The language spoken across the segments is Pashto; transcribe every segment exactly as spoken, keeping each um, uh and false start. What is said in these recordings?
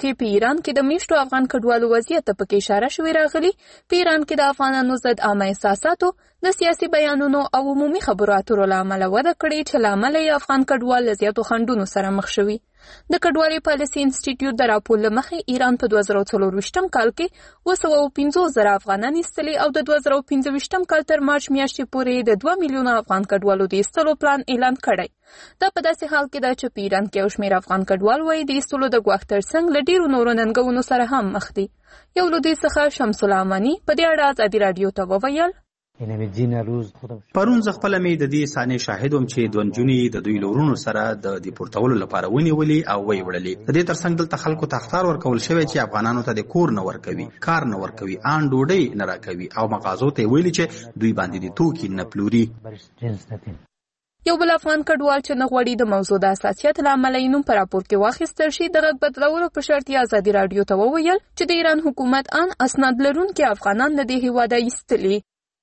کې په ایران کې د میشتو افغان کډوالو وضعیت ته پکې اشاره شوې راغلي. په ایران کې د افغانانو ضد عامه احساساتو د سیاسي بیانونو او عمومي خبرو اترو له امله وده کړې چې له امله یې افغان کډوال له زیاتو خنډونو سره مخ شوي. د کډوالۍ پالیسي انسټیټیوټ د راپور له مخې ایران په دوه زره څلرویشتم کال کې اوه سوه او پنځوس زره افغانان ایستلي او د دوه زره پنځه ویشتم کال تر مارچ میاشتې پورې د دوه میلیونه افغان کډوالو د ایستلو پلان اعلان کړی. دا په داسې حال کې ده چې په ایران کې یو شمېر افغان کډوال وایي د ایستلو د ګواښ ترڅنګ له ډېرو نورو ننګونو سره هم مخ دي. یو له دوی څخه شمس الاماني په دې اړه ازادي راډیو ته وویل: پرون زه خپله مې د دې صحنې شاهد وم چې دوه نجونې د دوی له ورونو سره د دیپورتولو لپاره ونیولې او ویې وړلې. د دې ترڅنګ دلته خلکو ته اخطار ورکول شوی چې افغانانو ته د کور نه ورکوي، کار نه ورکوي، ان ډوډۍ نه راکوي او مغازو ته یې ویلي چې دوی باندې د توکي نه پلوري. یو بل افغان کډوال چې نه غواړي د موضوع د حساسیت له امله یې نوم په راپور کې واخیستل شي د غږ بدلولو په شرط یې ازادي راډیو ته وویل چې د ایران حکومت ان اسناد لرونکي افغانان له دې هېواده ایستلي.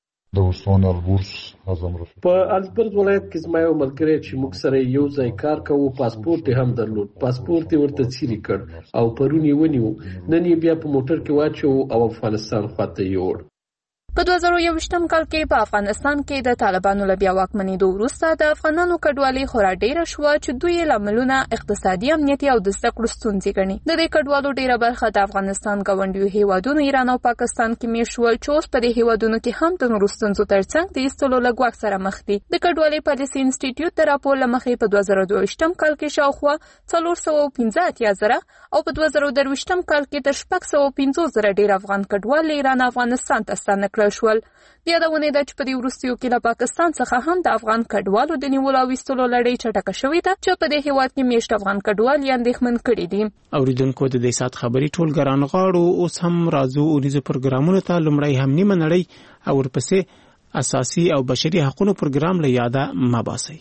په البرز ولایت کې زما یو ملګری چې موږ سره یو ځای کار کوو پاسپورت یې هم درلود. پاسپورت یې ورته څیرې کړ او پرون یې ونیو. نن یې بیا په موټر کې واچوو او افغانستان خواته یې وړ. په دوه زره یوویشتم کال کې په افغانستان کې د طالبانو له بیا واکمنېدو وروسته د افغانانو کډوالۍ خورا ډېره شوه چې دوی یې لاملونه اقتصادي، امنیتي او د زده کړو ستونزې ګڼي. د دې کډوالو ډېره برخه د افغانستان ګاونډیو هېوادونو ایران او پاکستان کې میشت شول چې اوس په دې هېوادونو کې هم د نورو ستونزو ترڅنګ د ایستلو له ګواښ سره مخ دي. د کډوالۍ پالیسي انسټیټیوټ د راپور له مخې په دوه زره دوه ویشتم کال کې شاوخوا څلور سوه او پنځه اتیا زره او په دوه زره درویشتم کال کې تر شپږ سوه پنځوس زره ډېر افغان کډوال له ایران افغانستان ته ستانه کړل شول. د یادونې ده چې په دې وروستیو کې له پاکستان څخه هم د افغان کډوالو د نیولو او ایستلو لړۍ چټکه شوې ده چې په دې هېواد کې میشت افغان کډوال یې اندېښمن کړي دي. اوریدونکو د دې ساعت خبرې ټول ګران غاړو. اوس هم راځو اونیزو پروګرامونو ته. لومړی هم نیمه نړۍ او ورپسې اساسي او بشري حقوقو پروګرام له یاده مه باسئ.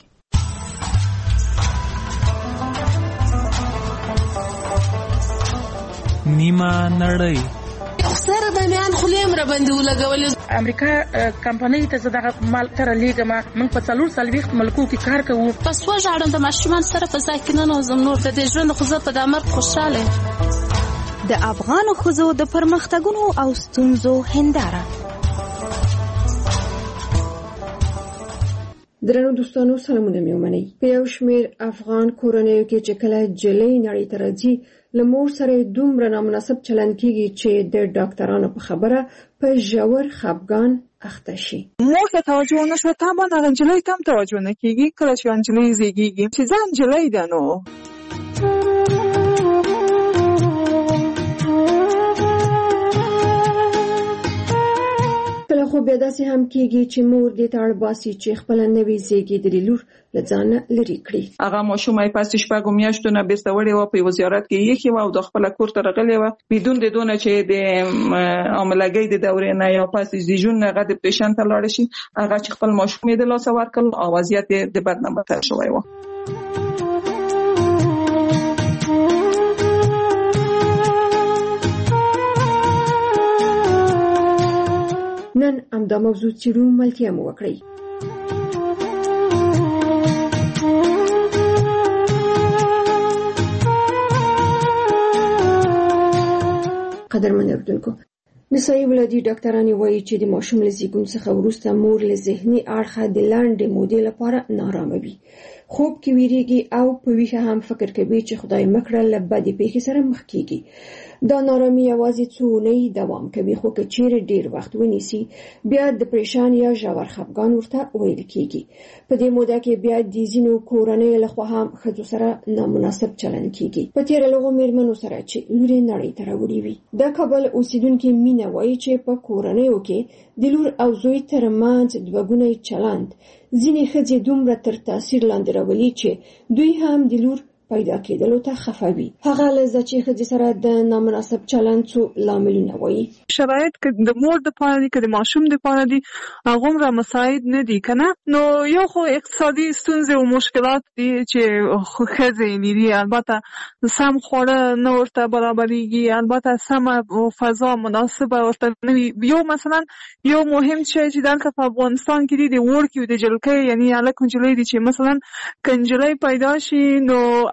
نیمه نړۍ سره د میان خلیم را باندې ولګول. امریکا کمپنۍ ته زه دغه مال تر لیږم. موږ په څلور څلوېښت ملکو کې کار کوو. پس وژاړم د ماشومان سره په ځای کې ننوځم. نور د دې ژوند خو زه په دې مرګ خوشحاله یم. د افغانو ښځو د پرمختګونو او ستونزو هنداره. درنو دوستانو سلامونه مې ومنئ. په یو شمېر افغان کورنیو کې چې کله جلۍ نړۍ ته راځي له مور سره دومره نامناسب چلند کیږي چې د ډاکټرانو په خبره په ژور خفګان اخته شي. مور ته توجه نشوه تا باندې نجلۍ ته هم توجه نه کیږي. کله چې نجلۍ زیږیږي چې ځان نجلۍ ده نو کله خو بیا داسې هم کیږي چې مور دې ته اړ باسي چې خپله نوې زیږېدلې لور له ځانه لرې کړي. هغه ماشوم یې پس شپږو میاشتو نه بیرته وړې وه، په یوه زیارت کې یې ایښې وه او د خپله کور ته راغلې وه بدون د دونه چې د حاملګۍ د دورې نه یا پس زیږون نه هغه ډپریشن ته لاړه شي. هغه چې خپل ماشوم یې د لاسه ورکړ او وضعیت یې د بد نه بدتر شوی و. نن همدا موضوع څېړو، ملتیا مو وکړئ. قدرمن اردوونکو، نسایي ولادي ډاکټرانې وایي چې د ماشوم له زیږون څخه وروسته مور له ذهني اړخه د لنډې مودې لپاره نارامه وي، خوب کې ویریږي او په ویښه هم فکر کوي چې خدای مکړه له بدې پیښې سره مخ کیږي. دا نارامي یوازې څو اونۍ دوام کوي، خو که چیرې ډیر وخت ونیسي بیا دپریشن یا ژور خفګان ورته ویل کیږي. په دې موده کې بیا د ځینو کورنیو لخوا هم ښځو سره نامناسب چلند کیږي. په تېره له هغو مېرمنو سره چې لورې نړۍ ته راوړې وي. د کابل اوسیدونکې مینه وایي چې په کورنیو کې د لور او زوی ترمنځ دوه ګونی چلند ځینې ښځې دومره تر تاثیر لاندې راولي چې دوی هم د لور پیدا کېدلو ته خفه وي. هغه لزه چې ښځې سره د نامناسب چلند څو لاملونه وایي. شرایط که د مور د پاره دي که د ماشوم د پاره دي هغومره مساعد نه دي که نه. نو یو خو اقتصادي ستونزې او مشکلات دي چې ښځې لري. البته سم خواړه نه ورته برابرېږي، البته سمه فضا مناسبه ورته نه وي. یو مثلا یو مهم شی چې دلته په افغانستان کې دي د وړکي د جلکۍ یعنې هلک نجلۍ دي چې مثلا که نجلۍ پیدا شي نو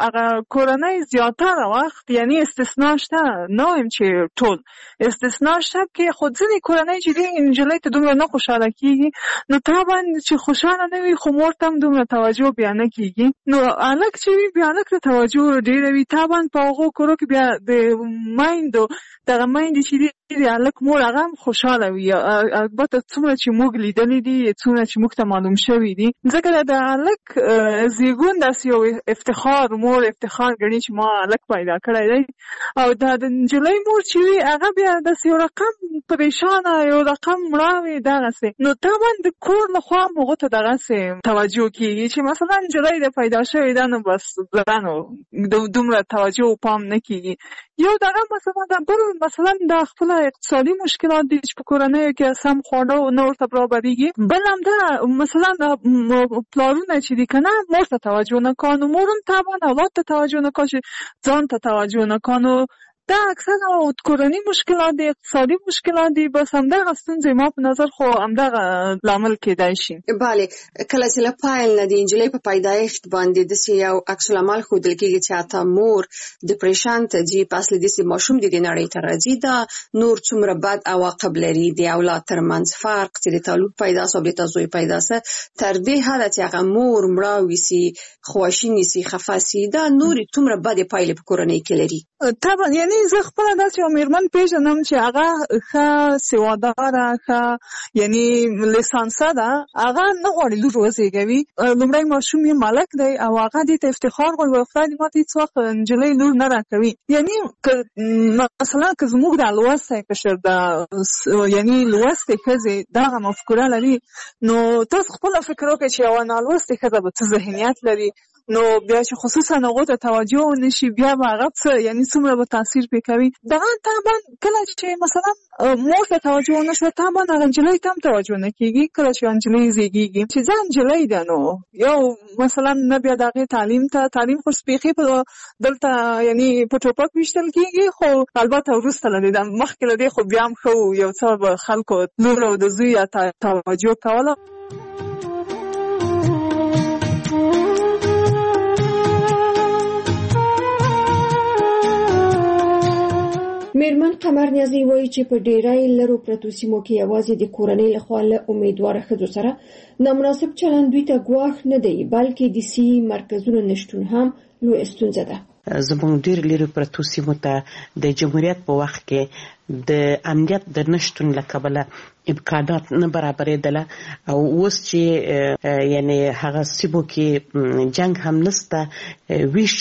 هغه کورنۍ زیاتره وخت یعنی استثناء شته، نه وایم چې ټول استثناء شته کې خو ځینې کورنۍ چې دي نجلۍ ته دومره نه خوشحاله کېږي، نو طبعا چې خوشحاله نه وي خو مور ته هم دومره توجه بیا نه کېږي. نو هلک چې وي بیا هلک ته توجه ډېره وي. طبعا په هغو کورو کې بیا د میندو دغه میندې چې دي د هلک مور هغه هم خوشحاله وي. البته څومره چې موږ لیدلي دي، څومره چې موږ ته معلوم شوي دي، ځکه د هلک زیږون داسې یو افتخار، مور افتخار ګڼي چې ما هلک پیدا کړی دی، او دا د نجلۍ مور چې وي هغه بیا داسې یو رقم پریشانه، یو رقم مړه وي دغسې. نو طبعا د کور لخوا هم هغو ته دغسې توجه کېږي چې مثلا نجلۍ د پیدا شوې ده نو بس نو دومره توجه و پام نه کېږي. یو دغه مثلا د بل مثلا د خپله اقتصادي مشکلات دي چې په کورنیو کې سم خواړه نه ورته برابرېږي. بل همدا مثلا پلارونه چې دي که نه مور ته توجه نه کوي، نو مور هم طبعا اولاد ته توجه نه کوي، ځان ته توجه نه کوي. نو دا اکثر کورنی مشکلات دي، اقتصادي مشکلات دي، بس همدغه ستونزې ما په نظر خو همدغه لامل کېدای شي. بله، کله چې له پیل نه د نجلۍ په پیدایښت باندې داسې یو عکس العمل ښودل کېږي چې حتی مور ډپریشن ته ځي، په اصل داسې ماشوم د دې نړۍ ته راځي، دا نور څومره بد عواقب لري د اولاد ترمنځ فرق چې د تالو پیدا سو د تاسو پیدا سه تر دې حد چې هغه مور مړه وي، خواشینی سي، خفه سي، دا نور څومره بد پایلې په کورنۍ کې لري. طبعا یعنی زه خپله داسې یو مېرمن پېژنم چې هغه ښه سواداره، ښه یعنی لیسانسه ده، هغه نه غواړي لور وزېږوي. لومړی ماشوم یې ملک دی او هغه دې ته افتخار غواړي، خدای دې ماته هېڅ وخت نجلۍ لور نه راکوي. یعنی مثلا که زموږ د لوستی قشر د یعنی لوستې ښځې دغه مفکوره لري، نو تاسو خپله فکر وکړئ چې یوه نالوستې ښځه به څه ذهنیت لري، نو بیا چې خصوصا هغو ته توجه ونه شي بیا به هغه څه یعنی څومره به تاثیر پرې کوي. دغه طبعا کله چې مثلا مور ته توجه ونه شوه، طبعا هغه نجلۍ ته هم توجه نه کېږي. کله چې نجلۍ زېږېږي چې ځه نجلۍ ده، نو یو مثلا نه بیا د هغې تعلیم ته تعلیم خو سپېښې په دلته یعنی په ټوپک ویشتل کېږي، خو البته وروسته له دې مخکې له دې خو بیا هم ښه یو څه به خلکو لور او د زوی توجه کوله. میرمن قمر نیازی وایي چې په ډېری لرو پرتو سیمو کې یوازې د کورنۍ لخوا له امیدواره ښځو سره نامناسب چلند دوی ته ګواښ نه دی، بلکې د صحي مرکزونو نشتون هم لویه ستونزه ده. زموږ ډېر لرې پرتو سیمو ته د جمهوریت په وخت کې د امنیت د نشتون له کبله امکانات نه برابرېدله، او اوس چې یعنی هغه سیمو کې جنگ هم نسته، ویش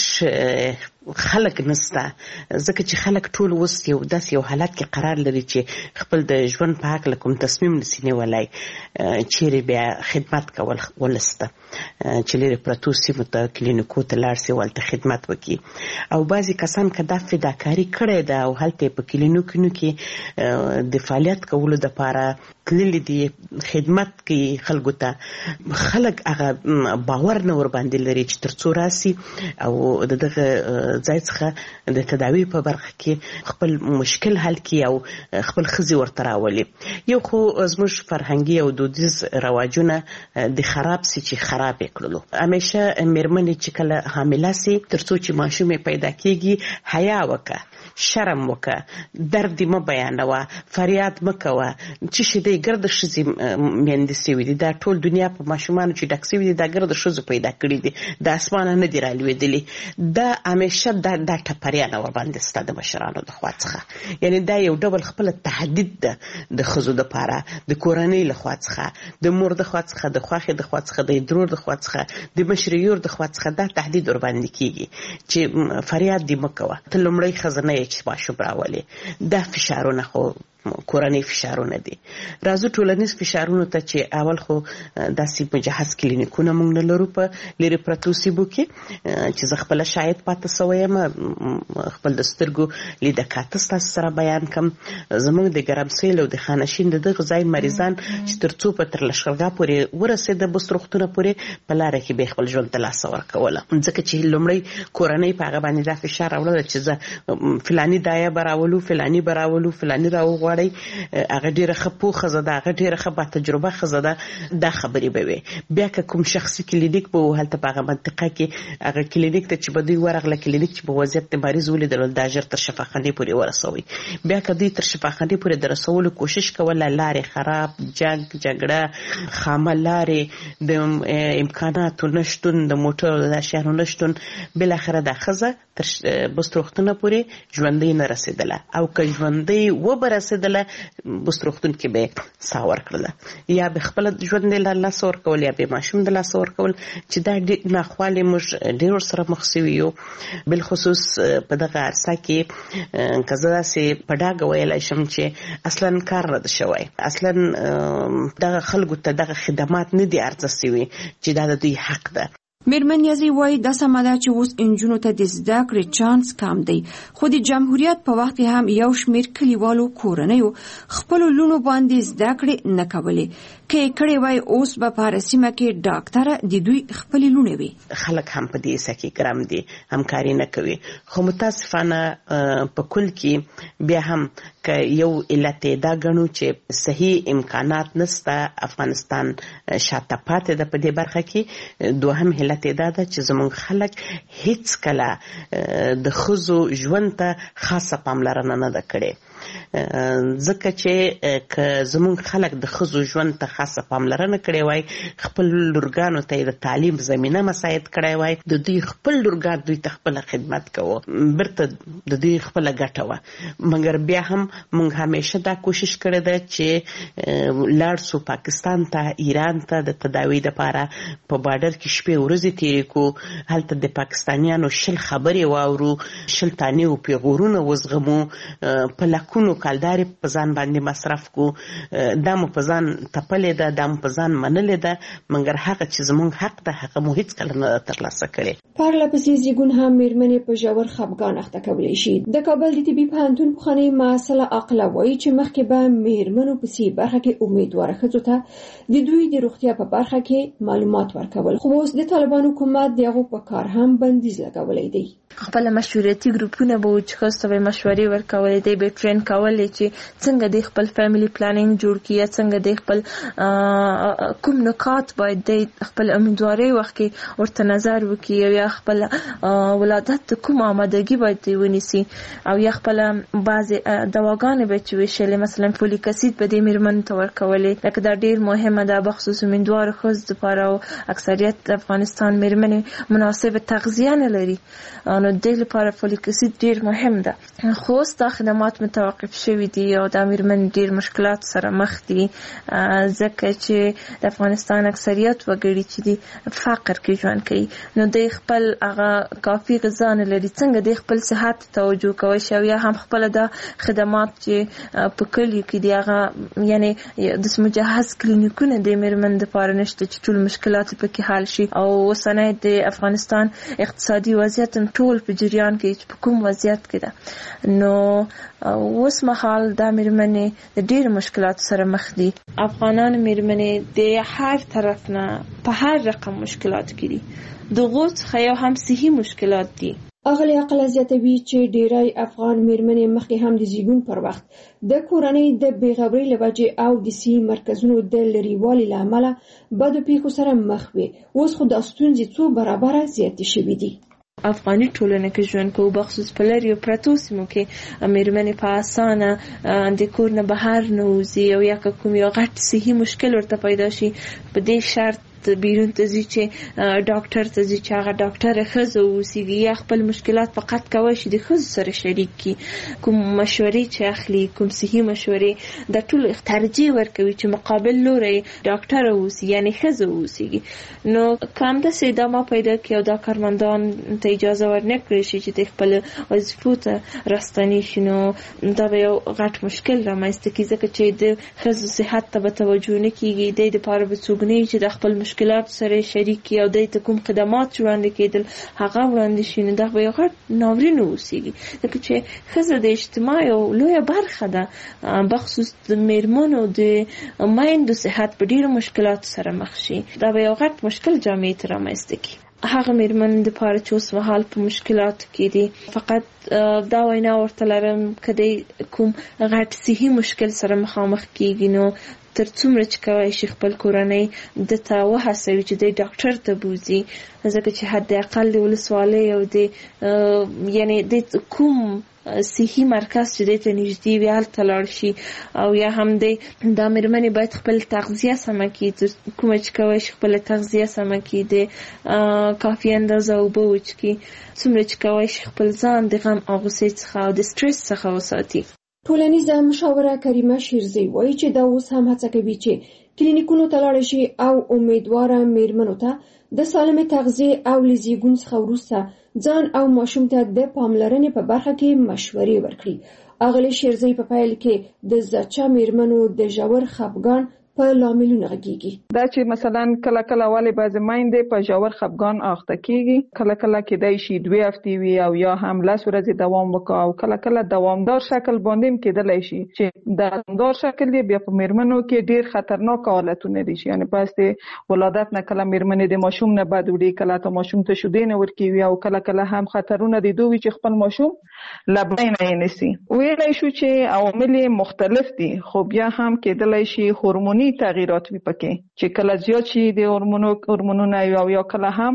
خلک نسته، ځکه چې خلک ټول اوس یو داسې یو حالت کې قرار لري چې خپل د ژوند په هکله کوم تصمیم نسي نیولی، چیرې بیا خدمت کول ولسته چې لرې پرتو سیمو ته کلینیکو ته لاړ سي هلته خدمت وکړي. او بعضې کسان که دا فداکاري کړې ده او هلته په کلینیکونو کې د فعالیت کولو دپاره تللي دي، خدمت کوي خلکو ته، خلک هغه باور نه ورباندې لري چې تر څو راسي او د دغه ځای څخه د تداوی په برخه کې خپل مشکل حل کړي او خپل ښځې ورته راولي. یو خو زموږ فرهنګي او دودیز رواجونه د خراب سي چې خراب یې کړلو. همیشه مېرمنې چې کله حامله سي تر څو چې ماشوم یې پیدا کېږي حیا وکړه، شرم وکړه، درد مه بیانوه، فریاد مه کوه، چې شي دی ګرده ښځې میندې سوي دي، دا ټول دنیا په ماشومانو چې ډک سوي دي دا ګرده ښځو پیدا کړي دي، د اسمانه نه دي رالوېدلي. دا همیشه دا دا ټپریانه ورباندې سته د مشرانو د خوا څخه. یعنې دا یو ډول خپله تهدید ده د ښځو دپاره، د کورنۍ له خوا څخه، د مور د خوا څخه، د خوښې د خوا څخه، د درور د خوا څخه، د مشرې یور د خوا څخه دا تهدید ورباندې کېږي چې فریاد دې مه کوه، ته لومړی ښځه نه یې چې ماشوم راولې. دا فشارونه خو کورنۍ فشارونه دي. راځو ټولنیز فشارونو ته چې اول خو داسې مجهز کلینیکونه موږ نه لرو په لرې پرتو سیمو کې چې زه خپله شاید پاتې سوی یم، خپل د سترګو لیدکاته ستاسو سره بیان کړم. زموږ د ګرمسیل او د خانشین د دغه ځای مریضان چې تر څو په تر لښکرګاه پورې ورسېده بست روغتونه پورې په لاره کې به خپل ژوند ته لاسه ورکوله، ځکه چې لومړی کورنۍ په هغه باندې دا فشار راوړله چې زه فلاني دایه به راولو، فلاني به راولو، فلاني راوغواړو، غواړي هغه ډیره ښه پوهه خزه ده، هغه ډیره ښه با تجربه خزه ده، دا خبرې به وي. بیا که کوم شخصي کلینیک به هلته په هغه منطقه کې هغه کلینیک ته چې به دوی ورغله، کلینیک چې په وضعیت د مریض ولیدل دا ژر تر شفاخانې پورې ورسوي. بیا که دوی تر شفاخانې پورې د رسولو کوشش کوله، لارې خراب، جنګ جګړه، خامه لارې، د امکاناتو نشتون، د موټرو د اشیانو نشتون، بالاخره دا ښځه تر بست روغتونه پورې ژوندۍ نه رسېدله. او که ژوندۍ وبه رسېدله بست روغتون کې به یې ساه ورکړله، یا به خپله ژوندۍ له لاسه ورکول یا به ماشوم د لاسه ورکول، چې دا ناخوالې موږ ډېر ورسره مخ سوي یو. بالخصوص په دغه عرصه کې که زه داسې په ډاګه ویلی شم چې اصلا کار نه ده شوی، اصلا دغه خلکو ته دغه خدمات نه دي عرضه سوي چې دا د دوی حق ده. میرمن یازی وایي دا سمه ده چې اوس انجونو ته د زده کړې چانس کم دی، خو د جمهوریت په وخت کې هم یو شمېر کلیوالو کورنیو خپلو لوڼو باندې زده کړې نه کولې. که یې کړې وای اوس به په هره سیمه کې ډاکټره د دوی خپلې لوڼې وي. خلک هم په دې حصه کې ګرم دي، همکاري نه کوي. خو متاسفانه په کل کې بیا هم که یو علت دا ګڼو چې صحیح امکانات نسته، افغانستان شاته پاتې ده په دې برخه کې. دوهم علت دا ده چې زموږ خلک هیڅ کله د ښځو ژوند ته خاصه پاملرنه نه ده کړې. ځکه چې که زموږ خلک د ښځو ژوند ته خاصه پاملرنه کړې وای، خپل لورګانو ته یې د تعلیم زمینه مساعد کړی وای، د دوی خپل لورګان دوی ته خپله خدمت کوو، برته د دوی خپله ګټه وه. مګر بیا هم موږ همیشه دا کوشش کړې ده چې لاړ سو پاکستان ته، ایران ته د تداوی دپاره. په بارډر کې شپې ورځې تېرې کړو، هلته د پاکستانیانو شل خبرې واورو، شل تانې و پیغورونه وزغمو، په لکونو کالدارې په ځان باندې مصرف کو. دا مو په ځان تپلې ده، دا مو په ځان منلې ده، مګر هغه چې زموږ حق ده هغه مو هیڅ کله نه ترلاسه کړې. پرله پسې زیږون هم میرمنې په ژور خفګان اخته کولی شي. د کابل د طبي پوهنتون پخوانۍ محصله عاقله وایي چې مخکې به میرمنو په سي برخه کې امیدواره ښځو ته د دوی د روغتیا په برخه کې معلومات ورکول، خو اوس د طالبانو حکومت د هغو په کار هم بندیز لګولی دی. خپل مشورتي ګروپونه به چې ښځو ته مشورې ورکولې دی، به ټرین کولې چې څنګه د خپل فیملی پلانینګ جوړ کړي، څنګه د خپل کوم نکات باید د خپل امیدوارۍ وخت کې ورته نظر وکړي، یا خپل ولادت ته کوم آمادګي باید ونیسي، او یا خپل بعضې دواګانې به چې ویشلې، مثلا فولیک اسید به دې میرمنو ته ورکولې. لکه دا ډېر مهمه ده بخصوص امیدوارو ښځو دپاره، او اکثریت د افغانستان میرمنې مناسب تغذیه نه لري، نو د دې لپاره فولیک اسید ډېر مهم ده. خو اوس دا خدمات متوقف شوي دي او دا میرمنې ډېر مشکلات سره مخ دي، ځکه چې د افغانستان اکثریت وګړي چې دي فقر کې ژوند کوي، نو دوی خپل هغه کافي غذا نه لري. څنګه دوی خپل صحت توجه کوي شي، یا هم خپل د خدمات چې په کلیو کې دي هغه یعنی د مجهز کلینیکونه د میرمنو دپاره نشته چې ټول مشکلات پکې حل شي. او اوسنی د افغانستان اقتصادي وضعیت ټول په جریان کې چې په کوم وضعیت کې ده، نو اوس مهال دا میرمنې د ډېرو مشکلاتو سره مخ دي. افغانان میرمنې د هر طرف نه په هر رقم مشکلات کې دي، دغو څخه یو هم صحي مشکلات دي. اغلی عقله زیاتوي چې ډیری افغان میرمنې مخکې هم د زیږون پر وخت د کورنۍ د بېغورۍ له وجې او د صحي مرکزونو د لرېوالي له امله بدو پیښو سره مخ وي. اوس خو دا ستونزې څو برابره زیاتې شوي دي. افغاني ټولنه کې ژوند کوو، بخصوص په لرې پرتو سیمو کې میرمنې په اسانه د کور نه بهر نه وځي، او یا که کوم یو غټ صحي مشکل ورته پیدا شي، په دې شرط بیرون ته ځي چې ډاکټر ته ځي چې هغه ډاکټره ښځه واوسېږي، یا خپل مشکلات فقط کوی شي د ښځو سره شریک کړي. کوم مشورې چې اخلي، کوم صحي مشورې، دا ټول ترجیح ورکوي چې مقابل لوری ډاکټره واوسي، یعنی ښځه واوسېږي. نو که همداسې ادامه پیدا کړي او دا کارمندان ته اجازه ورنه کړی شي چې د خپل وظیفو ته راستنې شي، نو دا به یو غټ مشکل رامنځته کړي، ځکه چې د ښځو صحت ته به توجه نه کېږي، د دپاره به څوک نه وي چې د خپل مشکلات سره شریک کی، او د ته کوم خدمات وړاندې کېدل هغه وړاندې شي، نو دا به یو غټ ناورین اوسېږي. ځکه چې ښځه د اجتماع یو لویه برخه ده، بخصوص د میرمنو د میندو صحت په ډېرو مشکلاتو سره مخ شي، دا به یو غټ مشکل جامعې ته رامنځته کړي. هغه میرمن د پاره چې اوس مهال په مشکلاتو کې دي فقط دا وینا ورته لرم کدی کوم غټ صحي مشکل سره مخامخ کیږي نو تر څومره چې کوي شي خپل کورنۍ د تا وهڅوي چې د ډاکټر ته بوزي ځکه چې حد اقل د ولسوالۍ او د یعنی د کوم صحي مرکز چې د ته نږدې وي هلته لاړ شي او یا هم د دا میرمنې باید خپل تغذیه سمه کړي کومه چې کوي شي خپل تغذیه سمه کړي د کافي اندازه اوبه وڅښي څومره چې کوي شي خپل ځان د غم او غوسې څخه او د سټرس څخه وساتي. ټولنیزه مشاوره کریمه شیرزی وایي چې دا اوس هم هڅه کوي چې کلینیکونو ته لاړ شي او امیدواره میرمنو ته د سالمې تغذیه او لزیګون څخه وروسته ځان او ماشوم ته د پاملرنې په برخه کې مشورې ورکړي. اغلی شیرزی په پیل کې د زچا میرمنو د ژور خپګان په لاملونو غږیږي. دا چې مثلا کله کله والی بعض مایندې په ژور خپګان اخته کیږي، کله کله کېدای شي دوه هفتې وي او یا هم لس ورځې دوام وکړي او کله کله دوامدار شکل باندې کېدلی شي چې د دوامدار شکل بیا په میرمنو کې ډیر خطرناک حالتونه دي. یعنی پس د ولادت نه کله میرمنې د ماشوم نه بعد وړي، کله ته ماشوم ته شیدې نه ورکوي او کله کله هم خطرونه دي دوی چې خپل ماشوم لبنی نه نيسي. ویلای شو چې عوامل مختلف دي خو بیا هم کېدلی شي هورموني تغییرات وي پکې چې کله زیات شي د هورمونو هورمونونه او یا کله هم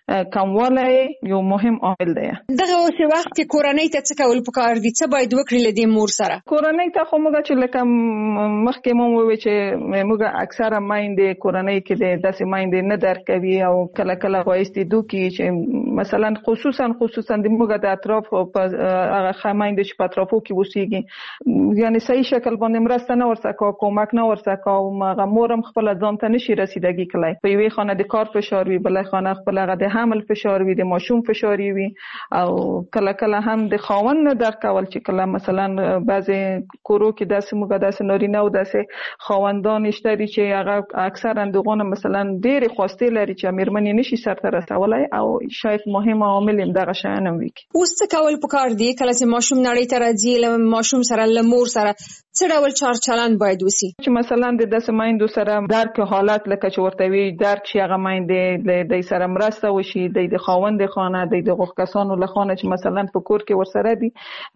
کموالی یو مهم عامل دی. دغه اوس وخت کې کورنۍ ته څه کول پکار دي؟ څه باید وکړي له دې مور سره؟ کورنۍ ته خو موږ چې لکه مخکې مو وویل چې موږ اکثره مایندې کورنۍ کې داسې مایندې نه درک کوي او کله کله وایستې دوکي چې مثلا خصوصا خصوصا د موږ د اطراف په هغه مایندې چې په اطرافو کې اوسېږي یعنی صحیح شکل باندې مرسته نه ورسکه کومک نه ورسکه او هغه مورم خپل ځان ته نشي رسیدګي کولای. په یوې خانه د کار فشار وي، بلې خانه خپل هغه د حمل فشار وي، د ماشوم فشار وي او کله کله هم د خاوند نه درک کول چې کله مثلا بعضی کورو کې داسې موږ داسې نارینه او داسې خاوندان شته دي چې هغه اکثر اندغونه مثلا ډېر خواسته لري چې میرمنې نشي سرته رسولای او شاید مهم عامل هم دغه شان وي. اوس څه کول پکار دي کله چې ماشوم نړۍ ته راځي له ماشوم سره له مور سره څه ډول چار چلند باید وسی؟ چې مثلا د داسې مایندو سره درک حالت لکه چې ورته وی درک شي هغه مایندې د سره مرسته وشي د خاوند خانه د دغه کسانو له خانه چې مثلا په کور کې ورسره دي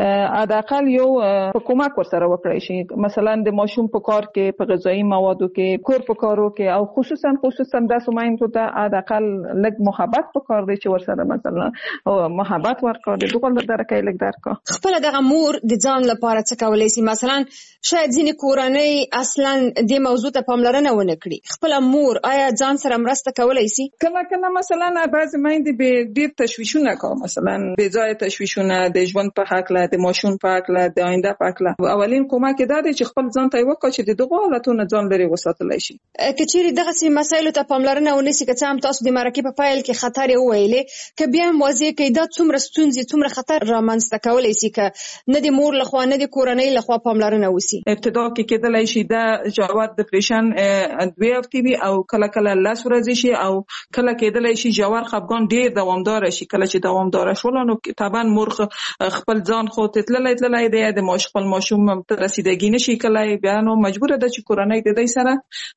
حداقل یو حکومت ورسره وکړي شي مثلا د ماشوم په کار کې په غذایی موادو کې کور په کارو کې او خصوصا خصوصا داسې مایندو ته حداقل لږ محبت په کار دی چې ورسره مثلا محبت ورکړي دغه درکې لږ درکا. خپل دغه مور د ځان لپاره څه کولای شي؟ مثلا شاید ځینې کورنۍ اصلا د موضوع ته پاملرنه ونه کړي. خپل مور آیا ځان سره مرسته کولای شي؟ کله کله مثلا بعض مایندې به ډیر تشویشونه کوي، مثلا بې ځای تشویشونه د ژوند په حق له د ماشوم په حق له د آینده په حق له. اولین کومک دا دی چې خپل ځان ته وکړي چې دغه حالتونو ځان لري وساتلی شي. کچېری دغه سي مسایلو ته پاملرنه ونیسي که څه هم تاسو د مرکې په پایل کې خطر یې وویلې که بیا هم واضح کړئ دا څومره ستونزې څومره خطر رامنځته کولی شي که نه د مور لخوا نه د کورنۍ لخوا پاملرنه وسي؟ ابتدا کې کېدلی شي دا جواب ډپریشن دوه هفتې وي او کله کله لس ورځې شي او کله کېدلی شي ژور خپګان ډېر دوامدار شي. کله چې دوامدار شول نو طبعا مور خپل ځان خو تتللی تللی دی د ماش خپل ماشوم ته رسیدګي نشي کولای بیا نو مجبور ده چې کورنۍ د دې سره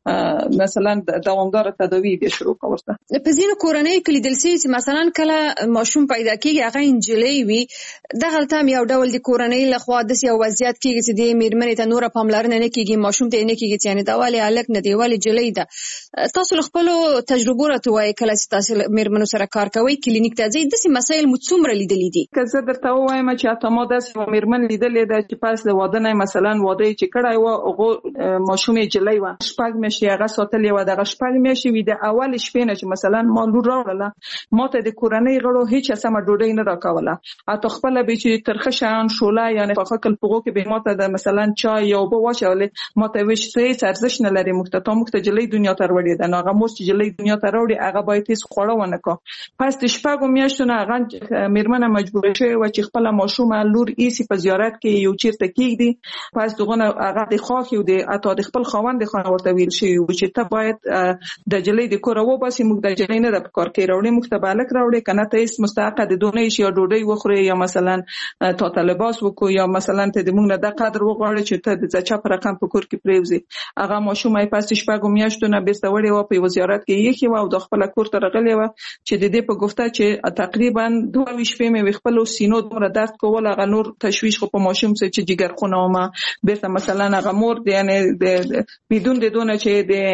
مثلا دوامدار تداوی به شروع کړي. په ځینو کورنۍ کې لیدل شوي چې مثلا کله ماشوم پیدا کېږي هغه انجلۍ وي دغه تام یو ډول د کورنۍ لخوا د یو وضعیت کېږي چې د میرمنې ته نور پاملرنه نه کېږي ماشوم ته نه کېږي یعنی دا والی الک نه دی والی جلۍ ده. تاسو خپل تجربه راته وایي کله چې تاسو میرمنو سره کار کوي کلینیک ته ځئ داسې مسایل مو څومره لیدلي دي؟ که زه درته ووایم چې اته ما داسې میرمن لیدلې ده چې پس له واده نه مثلا واده چې کړی و هغه ماشوم جلۍ و شپږ میاشتې هغه ساتلې و دغه شپږ میاشتې وي د اول شپې نه چې مثلا ما لور راوړله ما ته د کورنۍ غړو هیڅ سمه ډوډۍ نه راکوله اته خپله به چې ترخه شیان شوله یعنې په خکل پغو کې به ما ته د مثلا چای یا اوبه واچولې ما ته ویل چې ته هېڅ ارزښت نه لرې موږ ته تا موږ ته جلۍ دنیا ته راوړې ده نو هغه مور چې جلۍ دنیا ته راوړي هغه باید هېڅ خواړه ونه کړه. پس د شپږو میاشتو نه هغه میرمنه مجبوره شوې وه چې خپله ماشومه لور ایسي په زیارت کې یو چېرته کېږدي. پس دغه نه هغه د خواښې او د حتی د خپل خاوند د خانه ورته ویل شوي وو چې ته باید د جلۍ د کوره وباسې موږ د جلۍ نه ده په کار کې راوړې موږ ته به هلک راوړې که نه ته هېڅ مستحقه د دونه شي یا ډوډۍ وخورې یا مثلا تا ته لباس وکړو یا مثلا ته د موږ نه دا قدر وغواړې چې ته د ځچا پر رقم په کور کې پریوزي هغه ماشوم یې پاس شپږ میاشتو نه بیرته وړي و په وزارت کې یې خو او د خپل کور ته راغلی و چې د دې په گفته چې تقریبا دوه ویشت مې خپل سینو دومره درد کول هغه نور تشویش خو په ماشوم سره چې جګر خونه و ما بیرته مثلا هغه مور د یعنی د بدون د دونه چې د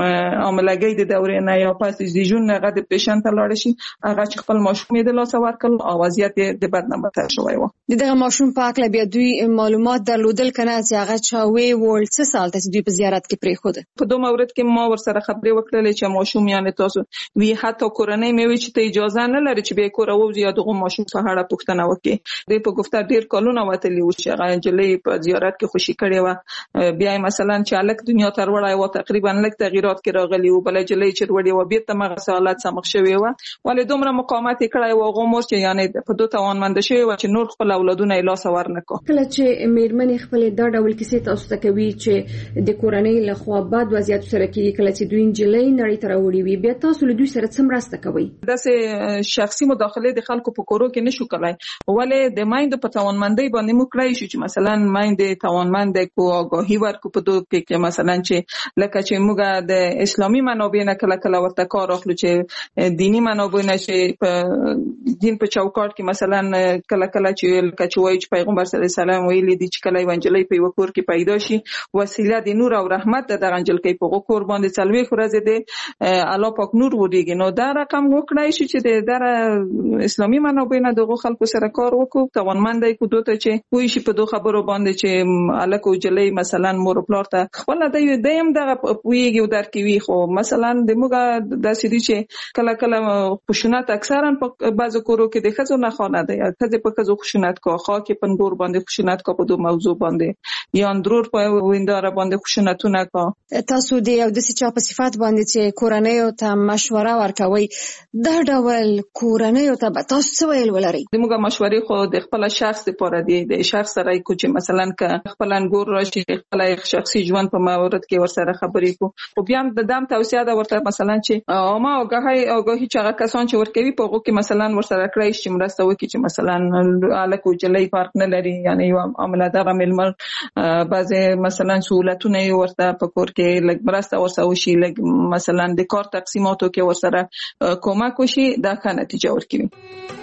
عملګي د دورې نه یا پاس د جون هغه د پیشنټ لاړ شي هغه چې خپل ماشوم یې د لاس ورکړ او وضعیت د بدنامه ته شوی و دغه ماشوم په اړه بیا دوی معلومات درلودل کنه چې هغه چاوي ول څه سال ته دوی په زیارت کې پرې خو ده په دوه مورد کې ما ور سره خبرې وکړلې چې ماشوم یعنی تاسو وی حتی کورنۍ مې وی چې ته اجازه نه لري چې به کور او یا دغه ماشوم په اړه پوښتنه وکړي د په گفته ډیر کلونه وتلی و چې هغه جلې په زیارت کې خوشي کړي و بیا مثلا چې الک دنیا تر وړای و تقریبا لک تغیرات کې راغلي و بل جلې چې وړي و بیرته مغه سوالات سمخ شوی و ولې دومره مقاومت کړای و غومور چې یعنی په دوه توانمند شوی و چې نور خپل اولادونه یې لاس ورنکو کله چې میرمنې خپل دا ډول کیسې تاسو ته کوي چې د کورنۍ له خوا بد وضعیت سره کې کله چې دوی جلې نړۍ تر وړي وي بیا تاسو له دوی سره څه مرسته کوي داسې شخصي مداخله د خلکو په کورو کې نشو کولای ولې د مایند په توانمندۍ باندې مو کړی شو چې مثلا مایند توانمند کو آگاهی ورکو په دوه کې چې مثلا چې لکه چې موږ د اسلامي منابع نه کله کله ورته کار اخلو چې دینی منابع نه چې په دین په چوکاټ کې مثلا کله کله چې لکه چې وایي چې پیغمبر صلی الله علیه وسلم ویلي دي چې کله اونجلې په وکور کې پیدا شي وسیله د نور او رحمت د انجل کې په وکور باندې څلوي خورزه دي الله پاک نور ودیږي نو دا رقم وکړای شي چې د در اسلامي منابع نه دغه خلکو سره کار وکړو توانمندای کو دوته چې وایي شي په دوه خبرو باندې چې الکو جلې مثلا مور پلار ته خپل د دیم دغه پویږي درکوي خو مثلا د موږ د سړي چې کله کله خشونت اکثرا په بعضو کورو کې د خزو نه خانه ده خزه په خزو خشونت کو خا کې پنګور باندې خشونت کو په دوه موضوع باندې یا اندرور په وینداره باندې خشونتونه کو تاسو د یو د چا په صفات باندې چې کورنۍ ته مشوره ورکوي دا ډول کورنۍ ته تاسو څه ویل ولري د موږ مشورې خو د خپل شخص لپاره دی د شخص سره کو چې مثلا ک خپل انګور راشي خپل شخصي ژوند په مورد کې ورسره خبرې کو خو بیا د دام توصیه دا ورته مثلا چې ما اوګه اوګه چې هغه کسان چې ورکوي په هغه کې مثلا ورسره کړی چې مرسته وکړي چې مثلا الکو جلې فرق نه لري یعنی یو عمله دغه ململ بعضی مثلا سہولتونه ورته په کور کې لګ مرسته ورسره وشي لګ مثلا د کار تقسیماتو کې ورسره کومک وشي دا ښه نتیجه ورکوي.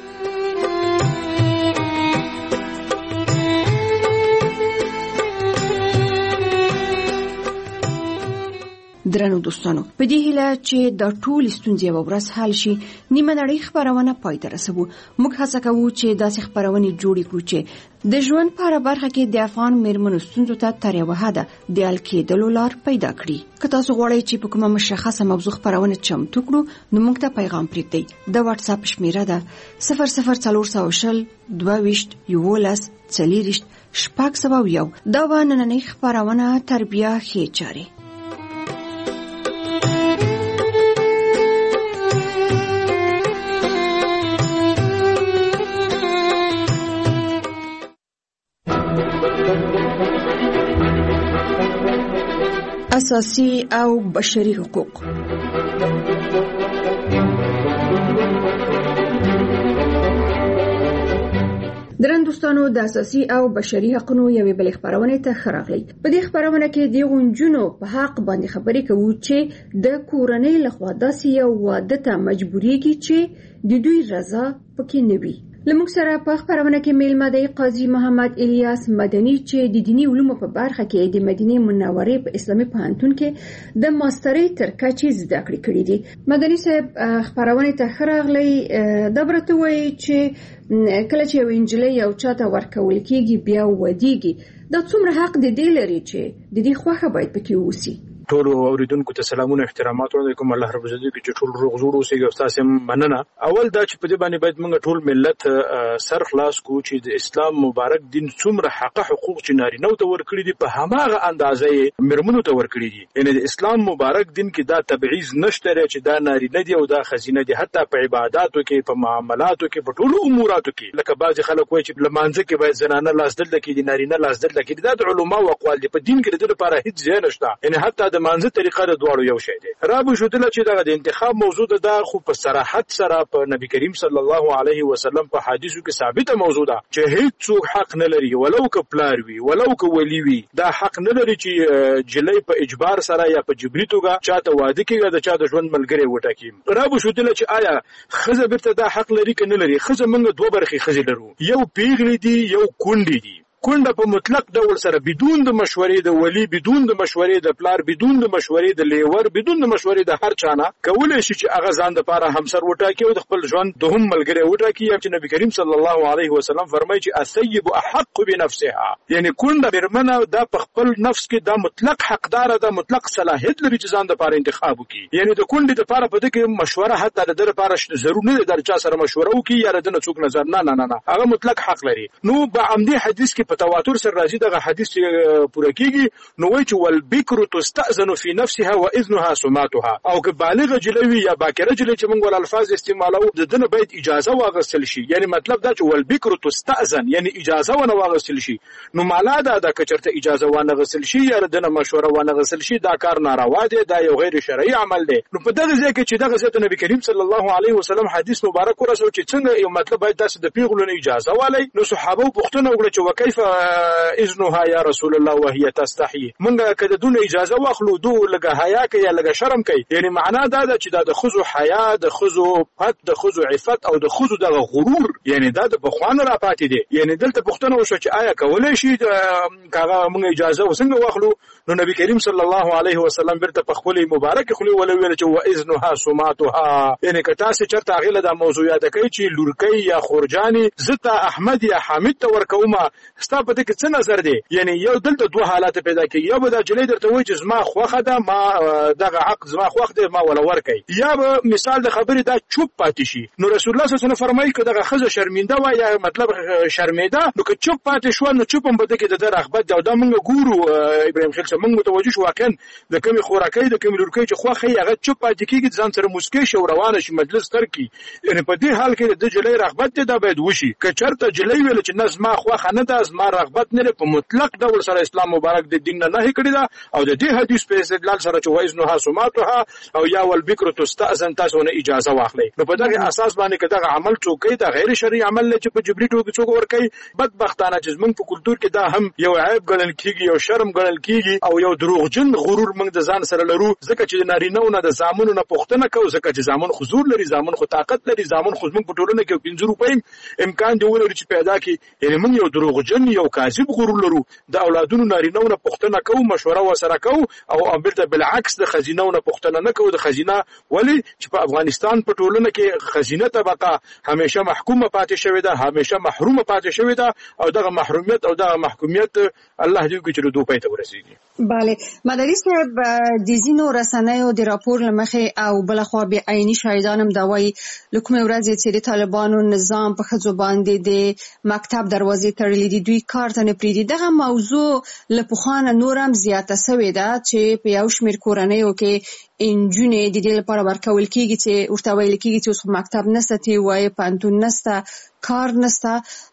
درنو دوستانو په دې هیله چې د ټول ستونزې په ورځ حل شي نیمه نړۍ خبرونه پای ته رسوو موږ هڅه کوو چې داسې خبرونه جوړ کړو چې د ژوند په اړه برخه کې د افغان میرمنو ستونزو ته تر یوه حده د حل کېدلو لار پیدا کړي که تاسو غواړئ چې په کومه مشخصه موضوع خبرونه چمتو کړو نو موږ ته پیغام پرېږدئ د واتس اپ شمیره ده صفر صفر څلور سوه شل دوه ویشت یولس څلېرویشت شپږ سوه یو دا به نننۍ خبرونه تر بیا ښې چارې اساسي او بشري حقوق درن دوستانو د اساسي او بشري حقوقو یوې بل خبرونه ته خراغلي په دې خبرونه کې د غونجونو په حق باندې خبرې کوو چې د کورنۍ لخوا داسې یو واده ته مجبورېږي چې د دوی رضا پکې نه وي. لموږ سره په خبرونه کې میلمه دی قاضي محمد الیاس مدني چې د دینی علومو په برخه کې د مدینه منورې په اسلامي پوهنتون کې د ماسترۍ تر کچې زده کړې کړې دي. مدني صاحب خبرونه ته خراغلي د برته وایي چې کله چې یو انجلۍ یو چاته ورکول کېږي بیا ودیږي دا څومره حق د دې لري چې د دې خوښه باید پکې ووسي. ټول اوریدونکو ته سلامونه احترامات وعلیکم الله رب عزت کې ټول روغ جوړ اوسئ او تاسو مننه. اول دا چې په دې باندې باید موږ ټول ملت سر خلاص کو چې د اسلام مبارک دین څومره حق حقوق چې نارینه ته ورکړي دي په هماغه اندازې مرمنو ته ورکړي دي. یعنی د اسلام مبارک دین کې دا تبعیض نشته چې دا نارینه دي او دا خزینه دي حتی په عبادتو کې په معاملاتو کې په ټولو اموراتو کې لکه بعض خلک وایي چې لمانځه کې باید زنانه لاس دلته کې دي نارینه لاس دلته کې دي. دا د علماو اقوال دي په دین کې د لپاره هیڅ ځای نشته. یعنی حتی د مانځه طریقه د دواړو یو شی دی. را به شو دله چې دغه د انتخاب موضوع ده خو په صراحت سره په نبی کریم صلی الله علیه وسلم په حدیثو کې ثابته موضوع ده چې هیڅ څوک حق نه لري ولو که پلار وي ولو که ولی وي دا حق نه لري چې جلۍ په اجبار سره یا په جبري توګه چاته واده کوي د چا د ژوند ملګری وټاکي. را به شو دله چې آیا ښځه بیرته دا حق لري که نه لري. ښځه موږ دوه برخې ښځې لرو، یو پیغلې دي یو کونډې دي. کونډه په مطلق ډول سره بدون د مشورې د ولی، بدون د مشورې د پلار، بدون د مشورې د لیور، بدون د مشورې د هر چانه کولای شي چې هغه ځان د پاره همسر وټاکي او د خپل ژوند دوهم ملګری وټاکي. یا چې نبی کریم صلی الله علیه وسلم فرمایي چې الثیب احق بنفسها، یعنی کونډه میرمنه دا په خپل نفس کې دا مطلق حقدار ده، مطلق صلاحیت لري چې ځان د پاره انتخاب وکړي. یعنی د کونډې د پاره په دې کې مشوره حتی د در پاره ضرور نه ده چې سره مشوره وکړي یا د نه څوک نظر نه نه نه هغه مطلق حق لري. نو په عمدي حدیث کې په تواتر سره راځي دغه حدیث پوره کیږي نو وایي چې والبکر تستأذن فی نفسها واذنها سماتها، او که بالغه جلوی یا باکره جلوی چې موږ ول الفاظ استعمالو د دنه باید اجازه واغستل شي. یعنی مطلب دا چې والبکر تستأذن یعنی اجازه ونه واغستل شي. نو مالا دا د کچرته اجازه ونه غسل شي یا دنه مشوره ونه غسل شي دا کار ناروا دی، دا یو غیر شرعي عمل دی. نو په دغه ځای کې چې دغه ځای نبی کریم صلی الله علیه وسلم حدیث مبارک ورسو چې څنګه یو مطلب باید داسې د پیغلو اجازه والی. نو صحابه پوښتنه وکړه چې وکيف اذنها یا رسول الله وهي تستحي، مونږه کده دون اجازه واخلو دو لګه حیا کوي یا لګه شرم کوي. یعنی معنا دا ده چې دا د خزو حیا، د خزو پت، د خزو عفت او د خزو د غرور یعنی دا د بخوان را پاتې دي. یعنی دلته پوښتنه وشو چې آیا کولای شي کاغه مونږه اجازه وسنګ واخلو. نو نبی کریم صلی الله علیه وسلم برته په خپل مبارک خلی ولې ویل چې واذنها سماتها، یعنی کته چې چرته غیله د موضوعات کوي چې لورکۍ یا خورجانی زتا احمد یا حامد ته ورکوما ستا په دې کې څه نظر دی. یعنی یو دلته دوه حالات پیدا کیږي، یا به دا جلې درته وایي چې زما خوخه ده ما دغه حق زما خوخ دی ما ولا ورکي، یا به مثال د خبرې دا چوپ پاتې شي. نو رسول الله صلی الله علیه وسلم فرمایي چې دغه خزه شرمنده وای یا مطلب شرمېده نو که چوپ پاتې شو نو چوپم به دغه د رغبت دا د موږ ګورو ابراهیم خلیل موږ متوجه شو واقعا د کومي خوراکۍ د کومي لورکۍ چې خوخه هغه چوپ پاتې کیږي ځان سره مسکی شو روانه شي مجلس تر کی. یعنی په دې حال کې د جلې رغبت دا باید وشي. که چرته جلې ویل چې نظم خوخه نه ده زما رغبت نه په مطلق ډول سره اسلام مبارک د دین نه نه کړی دا او د دې حدیث په استدلال سره چې وایزنها سماتها او یا والبکر تستأذن تاسو نه اجازه واخلئ. نو په دغه اساس باندې که دغه عمل څوک دا غیر شرعي عمل چې په جبري ټوګه څوک ورکي بدبختانه چې موږ په کلچر کې دا هم یو عیب ګڼل کیږي، یو شرم ګڼل کیږي او یو دروغجن غرور موږ د ځان سره لرو. ځکه چې نارینه‌و نه د زامنو نه پوښتنه کوو، ځکه چې زامن حضور لري، زامن خو طاقت لري، زامن خو موږ په ټولنه کې پنځه روپۍ امکان دی ولري چې پیدا کی. یعنی موږ یو دروغجن یو کاذب غرور لرو. د اولادونو نارینه‌و نه پوښتنه کوو، مشوره وسره کوو او امبرته بالعکس د خزینه‌و نه پوښتنه نه کوو. د خزینه ولی چې په افغانستان په ټولنه کې خزینه طبقه همیشه محکومه پاتې شوې ده، همیشه محرومه پاتې شوې ده او دغه محرومیت او دغه محکومیت الله دې وکړي چې دوی پای ته ورسیږي. bale مداري صاحب د زینو رسنیو د راپور لمخې او بلخوا به عیني شاهدانم دا وایي لکه ورځ چې د طالبانو نظام په خځو باندې د مکتب دروازې تړلې دي، دوی کار ته نه پریږدي. دغه موضوع له پخوانه نورم زیاته شوې ده چې په یو شمېر کورنیو کې انجونې د دې لپاره ورکول کیږي چې ورته ویل کیږي چې اوس مکتب نشته، تی وایي پانتون نشته، کار نشته.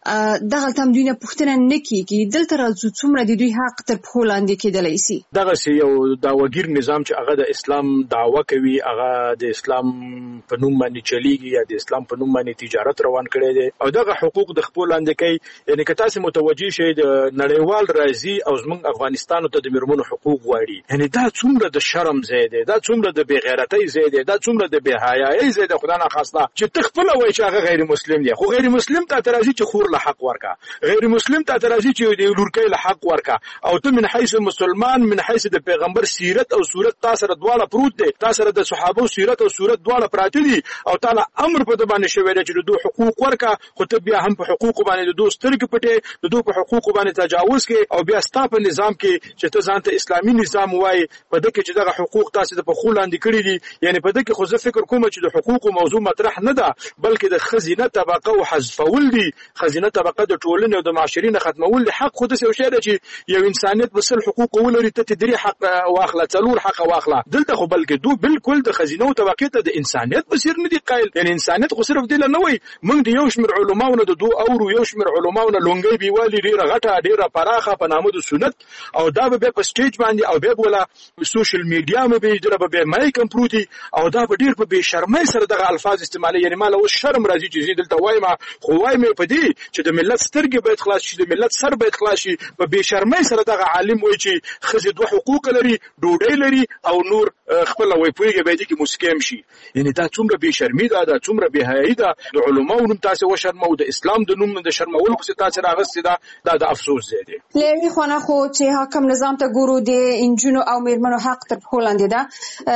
دغه تم دوی نه پوښتنه نه کیږي. دلته راځو څومره د دوی حق تر پښو لاندې کېدلی شي. دغه یو داوګیر نظام چې هغه د اسلام دعوه کوي، هغه د اسلام په نوم باندې چلیږي یا د اسلام په نوم باندې تجارت روان کړي دي او دغه حقوق د خپل لاندې کوي. یعنی که تاسو متوجي شئ د نړیوال راځي او زموږ افغانستان ته د میرمنو حقوق غواړي، یعنی دا څومره د شرم ځای دی، دا څومره د بې غیرتۍ ځای دی، دا څومره د بې حیايۍ ځای دی. خدای نه خواسته چې تخپل وایي چې هغه غیر مسلم دی، خو غیر مسلم ته ترازی چې خور له حق ورکا، غیر مسلم ته ترازی چې د لورکۍ له حق ورکا، او ته من حيث مسلمان من حيث د پیغمبر سیرت او صورت تاسو سره دواړه پروت دي، تاسو سره د صحابه سیرت او صورت دواړه پراته دي او تعالی امر په د باندې شوی دی چې د دوه حقوق ورکا. خو ته بیا هم په حقوق باندې د دوه سترګې پټې د دوه په حقوق باندې تجاوز کې او بیا ستا په نظام کې چې ته ځان ته اسلامي نظام وای په دغه چې دغه حقوق تاسو د په حقوقو لاندې کړي دي. یعنی په دې کې خو زه فکر کوم چې د حقوقو موضوع مطرح نه ده بلکې د خزینه طبقه او حذفول دي. خزینه طبقه د ټولنې او د معاشري نه ختمول دي. حق خو د څه شی دی چې یو انسانیت بسل حقوق ولري ته تدري حق واخله څلور حق واخله. دلته خو بلکې دو بالکل د خزینه او طبقه ته د انسانیت بصیر نه دي قائل. یعنی انسانیت خو صرف دی نه وای موږ د یو شمېر علماونو د دو او یو شمېر علماونو لونګي بیوالي ډیره غټه ډیره پراخه په نامه د سنت او دا به په سټیج باندې او به ولا سوشل میډیا مې به دربه به مای کمپروتي او دا به ډیر په بے شرمۍ سره دغه الفاظ استعمالي. یعنی مال او شرم راځي چې دلته وایم خو وایم په دې چې د ملت سترګې باید خلاص شي د ملت سر باید خلاص شي. په بے شرمۍ سره دغه عالم وایي چې خزه دوه حقوق لري ډوډۍ لري او نور خپل وای پویږي باید کې مسکم شي. یعنی دا څومره بے شرمي ده دا څومره بے حیايي ده. د علماو نوم تاسو وشرمو د اسلام د نوم د شرمول خو تاسو راغستې ده دا د افسوس دی. لېوی خونه خو چې حکم نظام ته ګورو د انجونو او میرمنو حق تر هولند ده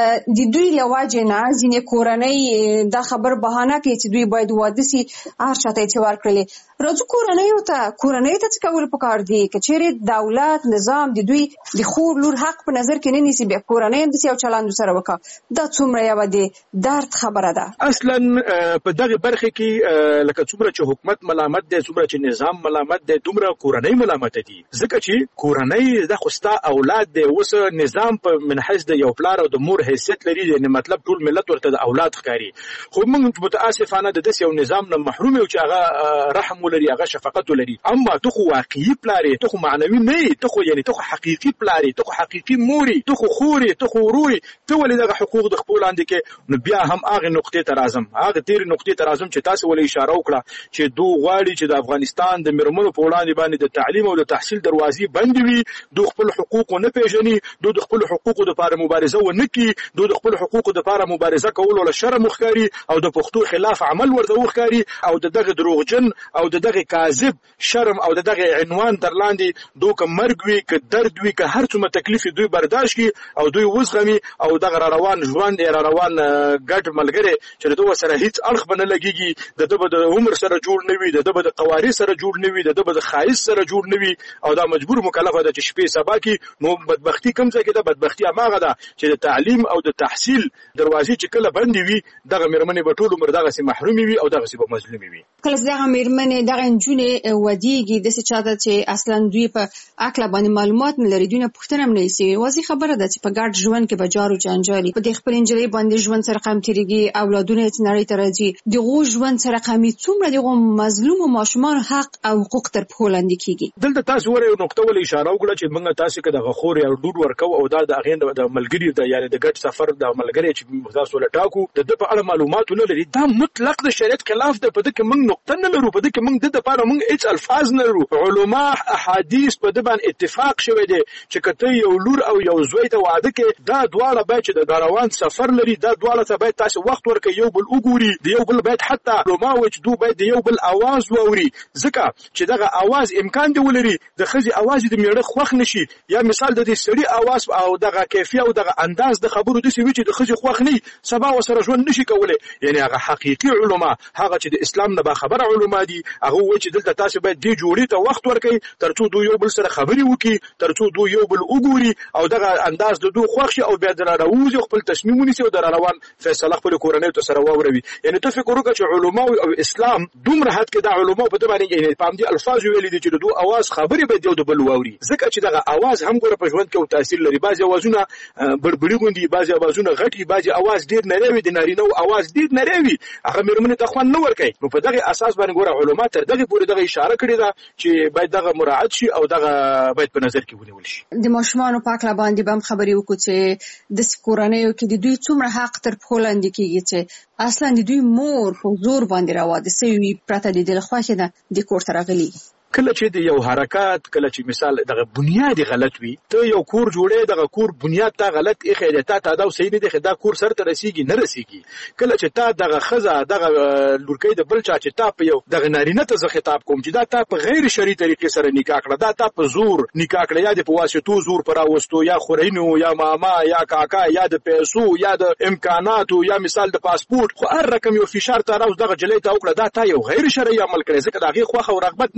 د دوی لواجه نه ځینې کورنۍ دا خبر بهانه کوي چې دوی باید واده سي هر شاته چې ورکړي. راځو کورنۍ ته کورنۍ ته څه کول پکار دي کچېره دولت نظام د دوی د خور لور حق په نظر کې نه نیسي به کورنۍ د سیاو چلند سره وکا دا څومره یو د درد خبره ده. اصلا په دغه برخه کې لکه څومره چې حکومت ملامت دی څومره چې نظام ملامت دی دومره کورنۍ ملامت دي ځکه چې کورنۍ د خوستا اولاد دی اوس نظام په منحص د یو پلار او د مور حیثیت لري یعنی مطلب ټول ملت ورته د اولاد ښکاری. خو موږ متاسفانه د دې یو نظام نه محروم یو چې هغه رحم ولري هغه شفقت ولري. اما ته خو واقعي پلار ته خو معنوي نه ته خو یعنی ته خو حقيقي پلار ته خو حقيقي موري ته خو خوري ته خو وروري ته ولې دغه حقوق د خپل لاندې کې نو بیا هم هغه نقطې ته راځم هغه تیر نقطې ته راځم چې تاسو ولې اشاره وکړه چې دوه غواړي چې د افغانستان د مرمنو په وړاندې باندې د تعلیم او د تحصیل دروازې بند وي. دوه خپل حقوق نه پیژني دوه خپل حقوق د لپاره مبارزه ونه کوي دوه خپل حقوق د لپاره مبارزه کول ول شرم مخکاري او د پښتو خلاف عمل ورته وخکاري او دغه دروغجن او دغه کاذب شرم او دغه عنوان درلاندې دوه مرګ وي ک درد وي ک هر څومره تکلیف دوی برداشت کی او دوی وزغمي او دغه روان ژوند را روان ګډ ملګری چې دوه سره هیڅ اړخ بنه لګيږي د دبه د عمر سره جوړ نوي د دبه د قواري سره جوړ نوي د دبه د خایس سره جوړ نوي او دا مجبور مکلف ده چې شپې سبا کې نو بدبختی کم ځای کې د بدبختی اماغه ده چې د تعلیم او د تحصیل دروازې چې کله بندي وي دغه مرمنې په ټولو عمر دغه سي محرومي وي او دغه سي به مظلومي وي. کله دغه مرمنې دغه انجونې ودیږي د څه چاته چې اصلا دوی په عقل باندې معلومات نه لري دوی نه پوښتنه هم نه سي واضح خبره ده چې په ګډ ژوند کې بجارو جنجالي په د خپل انجلۍ باندې ژوند سره قام تیریږي اولادونه یې نړۍ ته راځي دغه ژوند سره قامي څومره دغه مظلوم او ماشومان حق او حقوق تر په لاندې کیږي. دلته تاسو ور یو نقطه ول اشاره وکړه چې موږ تاسو کې د غخور یا ډور ورکو او دا د اغین د ملګری د یعنی د ګډ سفر د ملګری چې تاسو لټاکو د په اړه معلومات نه لري دا مطلق د شریعت خلاف ده. په دې کې موږ نقطه نه لرو په دې کې موږ د لپاره موږ هیڅ الفاظ نه لرو. علما احادیث په دې باندې اتفاق شوی دی چې کته یو لور او یو زوی ته واده کې دا دواړه باید چې د روان سفر لري دا دواړه ته باید تاسو وخت ورکړئ یو بل وګوري د یو بل باید حتی علما و چې دوی باید یو بل आवाज ووري ځکه چې دغه आवाज امکان دی ولري د خزي आवाज د میړه خوښ نشي یا مثال د دې سړي आवाज او دغه کیفیت او دغه انداز د خبرو د سوي چې د خزي خوښ نه سبا وسره ژوند نشي کولای. یعنی هغه حقيقي علما هغه چې د اسلام نه با خبره علما دي هغه و چې دلته تاسو باید دی جوړی ته وخت ورکړئ ترڅو دوی یو بل سره خبري وکړي ترڅو دوی یو بل وګوري او دغه انداز د دوی خوښ شي او بیا د راوځي خپل تصمیم ونیسي او د روان فیصله خپل کورنۍ ته سره ووروي. یعنی ته فکر وکړه چې علما او اسلام دومره حد کې د علما په دې باندې یعنی په دې الفاظ ویلي دي چې د دوی आवाज خبري به دی د بل ووري ځکه چې دغه आवाज هم ګوره په ژوند کې تاثیر لري. بعضي आवाजونه بربړي غوندي بعضي आवाजونه غټي بعضي आवाज ډیر نریوي د نارینه او आवाज ډیر نریوي هغه مرمنه ته خوان نه ورکي. نو په دغه اساس باندې ګوره علما تر دغه پورې دغه اشاره کړې ده چې باید دغه مراعات شي او دغه باید په نظر کې ونیول شي. د ماشومان په اړه باندې بم خبري وکړو چې د کورنۍ کې د دوی څومره حق تر په لاندې کیږي چې اصلا د دوی مور په زور باندې راوړي سوي پرته د دل خوښه ده د کور تر غلي کله چې د یو حرکت کله چې مثال دغه بنیاد غلط وي ته یو کور جوړې دغه کور بنیاد ته غلط اخی د تا ته دا صحیح نه دی دا کور سره ته رسیږي نه رسیږي. کله چې تا دغه خزه دغه لورکۍ د بل چا چې تا په یو دغه نارینه ته خطاب کوم چې دا تا په غیر شرعي طریقې سره نکاح کړه دا تا په زور نکاح کړه یا د په واسطو زور پر راوستو یا خورینو یا ماما یا کاکا یا د پیسو یا د امکاناتو یا مثال د پاسپورت خو هر رقم یو فشار ته راوځ دغه جلې ته وکړه دا تا یو غیر شرعي عمل کړی ځکه دا غي خوخه او رغبت نه دی. نو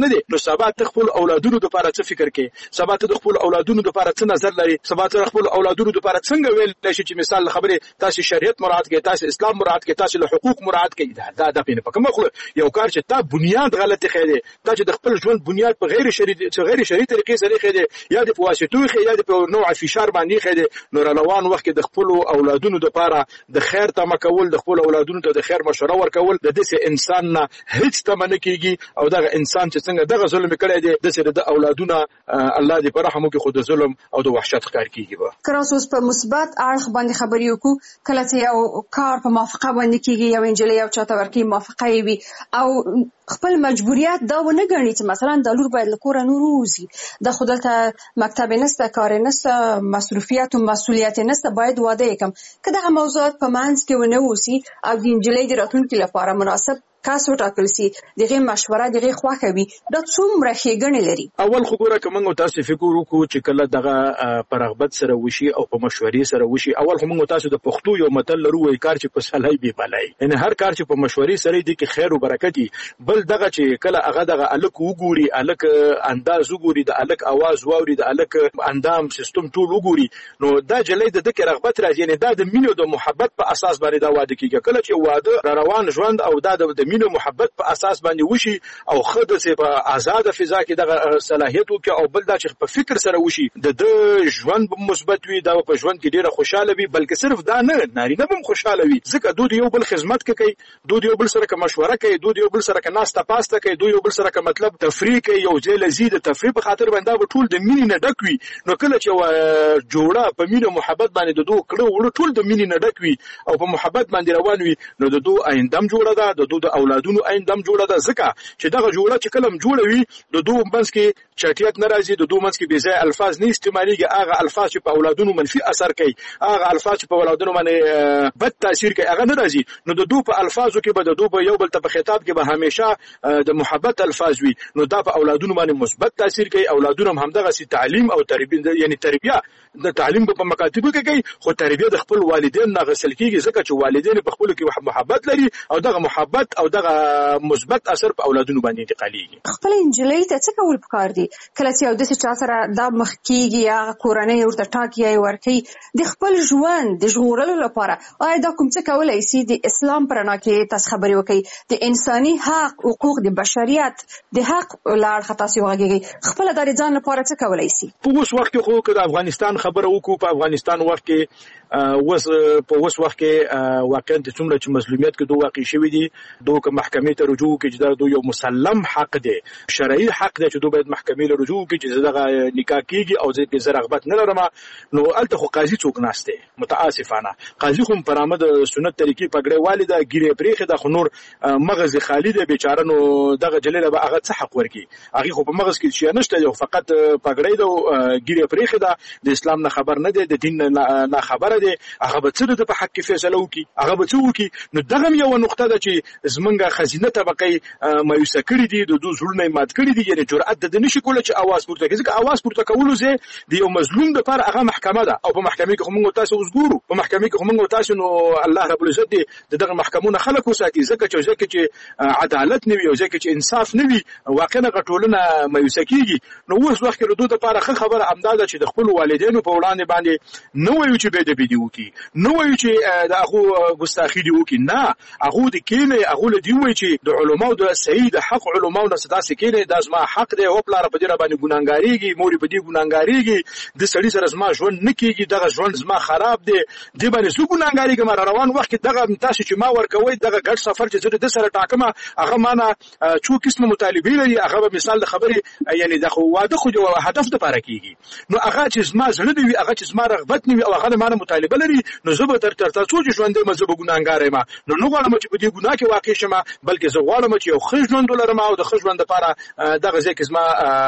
سبا ته خپل اولادونو لپاره څه فکر کوي، سبا ته د خپل اولادونو لپاره څه نظر لري، سبا ته خپل اولادونو لپاره څنګه ویل شي چې مثال خبره تاسو شریعت مراعات کوي، تاسو اسلام مراعات کوي، تاسو له حقوق مراعات کوي. دا د پینې په کومه خو یو کار چې تا بنیاد غلطي خېده، تا چې د خپل ژوند بنیاد په غیر شرعي غیر شرعي طریقې سره خېده یا د واسطو خېده یا د نوع فشار باندې خېده، نو روان وخت د خپل اولادونو لپاره د خیر تمه کول، د خپل اولادونو ته د خیر مشوره ورکول د دې انسان نه هیڅ تمنه کیږي. او دغه انسان چې څنګه دغه ظلم کړی دی د سره د اولادونو الله دې په رحم وکړي، خو د ظلم او د وحشت ښکار کیږي. به کراس په مثبت اړخ باندې خبرې وکړو، کله چې یو کار په موافقه باندې کیږي، یو انجلۍ یو چاته ورکی موافقه وي او خپل مجبوریت دا ونه غني چې مثلا د لور باید له کوره نور وزي، د خودلته مکتب نسته، کار نسته، مصروفیت او مسؤلیت نسته، باید واده وکم. کله هم موضوعات په منځ کې ونه وسی او د انجلۍ د راتلونکي لپاره مناسب کاس وټاکل سي، دغه مشوره دغه خواخه وي، دا څومره ښېګڼې لري. اول خو ګوره کوم تاسو فکر وکړو چې کله دغه پرغبت سره وشي او په مشورې سره وشي، اول خو موږ تاسو د پښتو یو متل لرو، وای کار چې په صلاحي به بلای، یعنی هر کار چې په مشورې سره دی کې خیر او برکت دی. بل دغه چې کله هغه دغه الک وګوري، الک انداز وګوري، د الک आवाज واوري، د الک اندام سیستم ټول وګوري، نو دا جلې د دغه رغبت راځي، یعنی دا د مینې او د محبت په اساس باندې دا واده کیږي. کله چې واده روان ژوند او دا د مینې محبت په اساس باندې وشي او خود سه په آزاد فضا کې دغه صلاحیت وکي، او بل دا چې په فکر سره وشي د د ژوند مثبت وي، دا په ژوند کې ډیره خوشاله وي، بلکې صرف دا نه نارینه هم خوشاله وي، ځکه دوی یو بل خدمت کوي، دوی یو بل سره مشوره کوي، دوی یو بل سره ناسته پاسته کوي، دوی یو بل سره مطلب تفریح کوي، یو ځای لذیذ تفریح په خاطر باندې ټول د مینې نه ډک وي. نو کله چې جوړه په مینه محبت باندې د دوه کړه وړ ټول د مینې نه ډک وي او په محبت باندې روان وي، نو د دوه آیندم جوړه ده، د دوه اولادونو آیندم جوړه ده. ځکه چې دغه جوړه چې کلم جوړه وي د دوه منځ کې چټیات ناراضي، د دوه منځ کې بې ځای الفاظ نه استعماليږي، هغه الفاظ چې په اولادونو منفي اثر کوي، هغه الفاظ چې په اولادونو باندې بد تاثیر کوي، هغه ناراضي. نو د دوه په الفاظو کې به د دوه یو بل ته په خطاب کې به همیشه د محبت الفاظ وي، نو دا په اولادونو باندې مثبت تاثیر کوي. اولادونو هم دغه سي تعلیم او تربیه، یعنی تربیه د تعلیم په مکاتبو کې کوي، خو تربیه د خپل والدین نه غسل کیږي، ځکه چې والدین په خپل کې محبت لري او دغه محبت او دغه مثبت اثر په اولادونو باندې انتقاليږي. خپل انجلۍ ته څه کول پکار دي کله چې یو د څه چا سره دا مخ کیږي یا کورنۍ ورته ټاکي ورکي د خپل ژوند د ژغورلو لپاره، آیا دا کوم څه کولای شي د اسلام پرنا کې تاسو خبرې وکړي، د انساني حق، حقوق، د بشریت د حق لار خطا سی وګړي خپل د ځان لپاره څه کولای شي؟ په اوس وخت کې خو د افغانستان خبره وکړو، په افغانستان وخت کې وس په اوس وخت کې واقعا د څومره چې مظلومیت کې دوه واقع شوی دي، دوه محکمې ته رجوع کې چې دا یو مسلم حق دی، شرعي حق دی چې دوی باید محکمې له رجوع کې چې دغه نکاح کیږي او زه به رغبت نه لرم. نو الته خو قاضي څوک ناشته، متاسفانه قاضي خو پر امد سنت طریقې پګړې والده ګیره پریخه د خنور مغز خالد بیچاره، نو دغه جلیله به هغه څه حق ورکی، هغه خو په مغز کې شي نشته، یو فقط پګړې د ګیره پریخه د اسلام نه خبر نه دی، د دین نه خبره دی، هغه به څه د حق فیصله وکي، هغه به څه وکي. نو دغه یو نقطه ده چې زمونږه خزینه طبقه مایوسه کړی دي، د دوه زړونه مات کړی دي، یعنی جرأت د نشي کوله چې आवाज پورته کوي، ځکه आवाज پورته کولو زه د یو مظلوم لپاره هغه محکمه ده، او په محکمه کې موږ تاسو وګورو، په محکمه کې موږ تاسو نو الله رب العزت دغه محکمونه خلک وساتي، ځکه چې ځکه چې عدالت نه وي او ځکه چې انصاف نه وي، واقعا غټولنه مایوسه کیږي. نو اوس وخت کې دوه لپاره خبره امداده چې د خپل والدینو په وړاندې باندې نو وایو چې به د بيدیو کې نو وایو چې د هغه ګستاخی دی وکي، نه هغه د کینه هغه له دی وایي چې د علماو د سید حق علماو نه صدا سکینه د ازما حق دی، او پلار په دې باندې ګناګاریږي، موري په دې ګناګاریږي، د سړي سره زما ژوند نکېږي، دغه ژوند زما خراب دی، د باندې سو ګناګاریږي. مر روان وخت کې دغه تاسو چې ما ورکوي دغه ګډ سفر چې زه د سره ټاکمه، هغه معنا څو قسم مطالبه لري، هغه مثال د خبرې یعنی د خو واده خو جو هدف د پاره کیږي، نو هغه چې زما زړه دی، هغه چې زما رغبت نه وي او هغه معنا مطالبه لري، نو زه به تر تر تاسو چې ژوند مې زه به ګناګار یم، نو نو غواړم چې په دې ګناه کې واقع شم، بلکې زه غواړم چې یو ښه ژوند ولرم او د ښه ژوند لپاره دغه ځکه زما